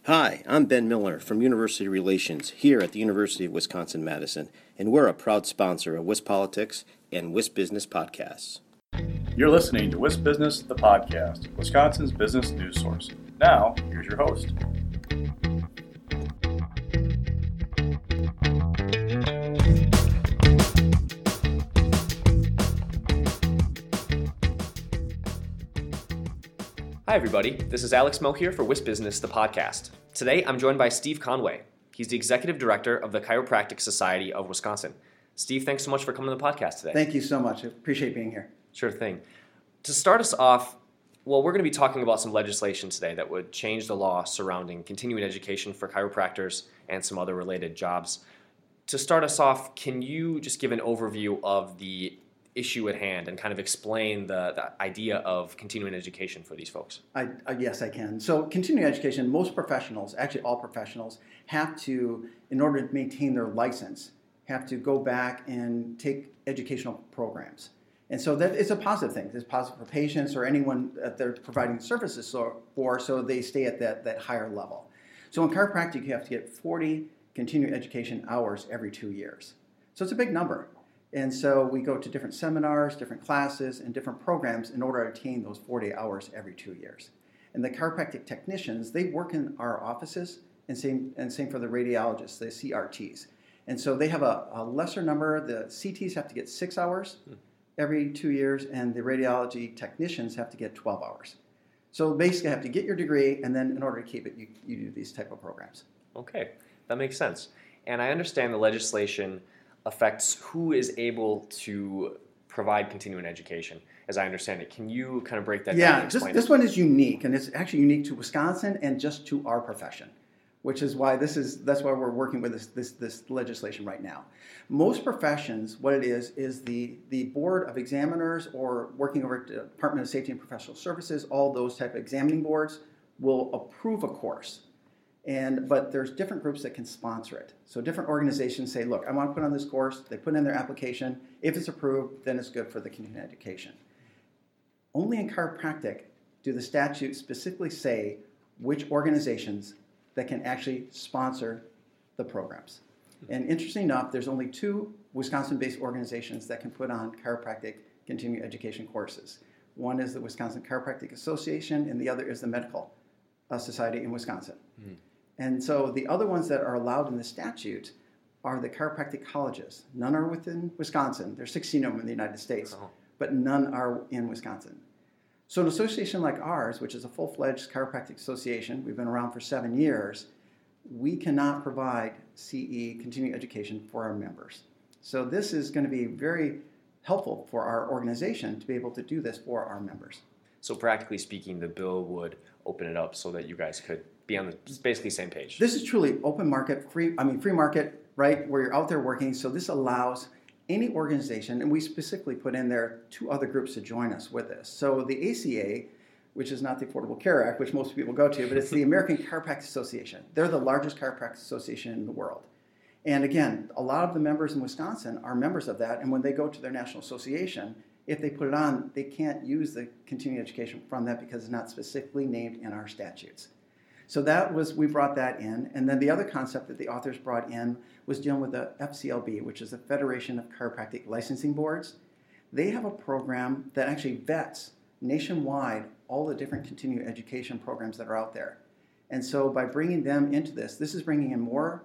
Hi, I'm Ben Miller from University Relations here at the University of Wisconsin-Madison, and we're a proud sponsor of WisPolitics and WisBusiness podcasts. You're listening to WisBusiness, the podcast, Wisconsin's business news source. Now, here's your host. Hi, everybody. This is Alex Moe here for WisBusiness, the podcast. Today, I'm joined by Steve Conway. He's the Executive Director of the Chiropractic Society of Wisconsin. Steve, thanks so much for coming to the podcast today. Thank you so much. I appreciate being here. Sure thing. To start us off, we're going to be talking about some legislation today that would change the law surrounding continuing education for chiropractors and some other related jobs. To start us off, can you just give an overview of the issue at hand and kind of explain the idea of continuing education for these folks? Yes, I can. So continuing education, most professionals, actually all professionals, have to, in order to maintain their license, have to go back and take educational programs. And so that is a positive thing. It's positive for patients or anyone that they're providing services for, so they stay at that higher level. So in chiropractic, you have to get 40 continuing education hours every 2 years. So it's a big number. And so we go to different seminars, different classes, and different programs in order to attain those 40 hours every 2 years. And the chiropractic technicians, they work in our offices, and same for the radiologists, the CRTs. And so they have a lesser number. The CTs have to get 6 hours every 2 years, and the radiology technicians have to get 12 hours. So basically, you have to get your degree, and then in order to keep it, you do these type of programs. Okay, that makes sense. And I understand the legislation affects who is able to provide continuing education, as I understand it. Can you kind of break that down and explain this one is unique, and it's actually unique to Wisconsin and just to our profession, which is why that's why we're working with this legislation right now. Most professions, what it is the Board of Examiners or working over at the Department of Safety and Professional Services, all those type of examining boards will approve a course. But there's different groups that can sponsor it. So different organizations say, look, I want to put on this course. They put in their application. If it's approved, then it's good for the continuing education. Only in chiropractic do the statutes specifically say which organizations that can actually sponsor the programs. And interesting enough, there's only 2 Wisconsin-based organizations that can put on chiropractic continuing education courses. One is the Wisconsin Chiropractic Association, and the other is the Medical Society in Wisconsin. Mm. And so the other ones that are allowed in the statute are the chiropractic colleges. None are within Wisconsin. There's 16 of them in the United States, but none are in Wisconsin. So an association like ours, which is a full-fledged chiropractic association, we've been around for 7 years, we cannot provide CE, continuing education, for our members. So this is going to be very helpful for our organization to be able to do this for our members. So practically speaking, the bill would open it up so that you guys could be on the basically same page. This is truly open market, free market, right, where you're out there working. So this allows any organization, and we specifically put in there 2 other groups to join us with this. So the ACA, which is not the Affordable Care Act, which most people go to, but it's the American Chiropractic Association. They're the largest chiropractic association in the world. And again, a lot of the members in Wisconsin are members of that, and when they go to their national association, if they put it on, they can't use the continuing education from that because it's not specifically named in our statutes. So we brought that in. And then the other concept that the authors brought in was dealing with the FCLB, which is the Federation of Chiropractic Licensing Boards. They have a program that actually vets nationwide all the different continuing education programs that are out there. And so by bringing them into this is bringing in more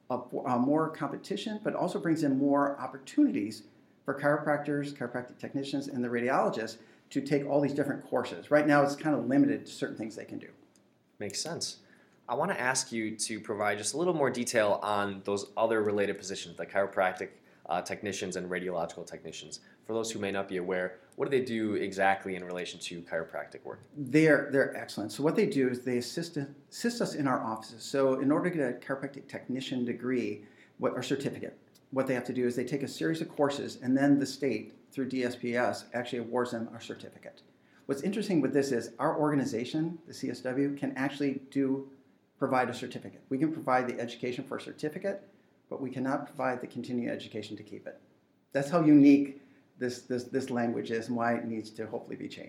competition, but also brings in more opportunities for chiropractors, chiropractic technicians, and the radiologists to take all these different courses. Right now, it's kind of limited to certain things they can do. Makes sense. I want to ask you to provide just a little more detail on those other related positions, the chiropractic technicians and radiological technicians. For those who may not be aware, what do they do exactly in relation to chiropractic work? They're excellent. So what they do is they assist us in our offices. So in order to get a chiropractic technician degree or certificate, what they have to do is they take a series of courses, and then the state, through DSPS, actually awards them a certificate. What's interesting with this is our organization, the CSW, can actually provide a certificate. We can provide the education for a certificate, but we cannot provide the continuing education to keep it. That's how unique this language is and why it needs to hopefully be changed.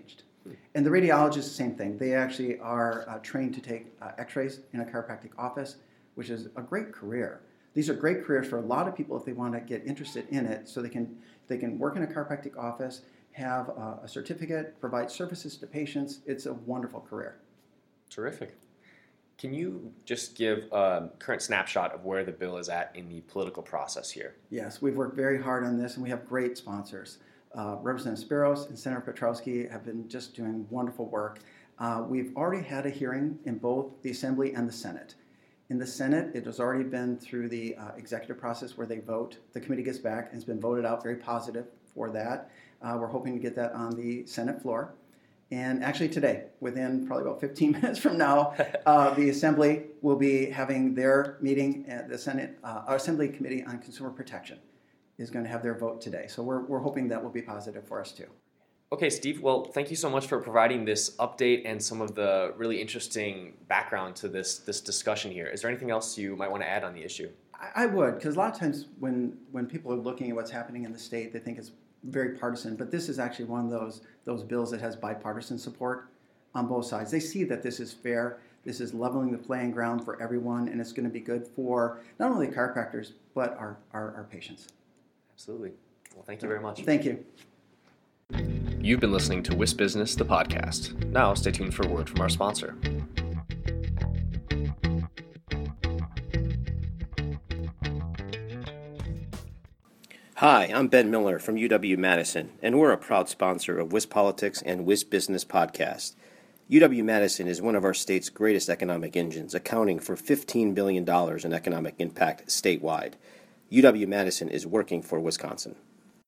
And the radiologists, the same thing. They actually are trained to take x-rays in a chiropractic office, which is a great career. These are great careers for a lot of people if they want to get interested in it, so they can work in a chiropractic office, have a certificate, provide services to patients. It's a wonderful career. Terrific. Can you just give a current snapshot of where the bill is at in the political process here? Yes, we've worked very hard on this, and we have great sponsors. Representative Spiros and Senator Petrowski have been just doing wonderful work. We've already had a hearing in both the Assembly and the Senate. In the Senate, it has already been through the executive process where they vote. The committee gets back and it's been voted out, very positive for that. We're hoping to get that on the Senate floor. And actually today, within probably about 15 minutes from now, the Assembly will be having their meeting at the Senate, our Assembly Committee on Consumer Protection is going to have their vote today. So we're hoping that will be positive for us too. Okay, Steve, well, thank you so much for providing this update and some of the really interesting background to this discussion here. Is there anything else you might want to add on the issue? I would, because a lot of times when people are looking at what's happening in the state, they think it's very partisan, but this is actually one of those bills that has bipartisan support on both sides. They see that this is fair, this is leveling the playing ground for everyone, and it's going to be good for not only chiropractors, but our patients. Absolutely. Well, thank you very much. Thank you. You've been listening to WISP Business, the podcast. Now, stay tuned for a word from our sponsor. Hi, I'm Ben Miller from UW-Madison, and we're a proud sponsor of WISP Politics and WISP Business Podcast. UW-Madison is one of our state's greatest economic engines, accounting for $15 billion in economic impact statewide. UW-Madison is working for Wisconsin.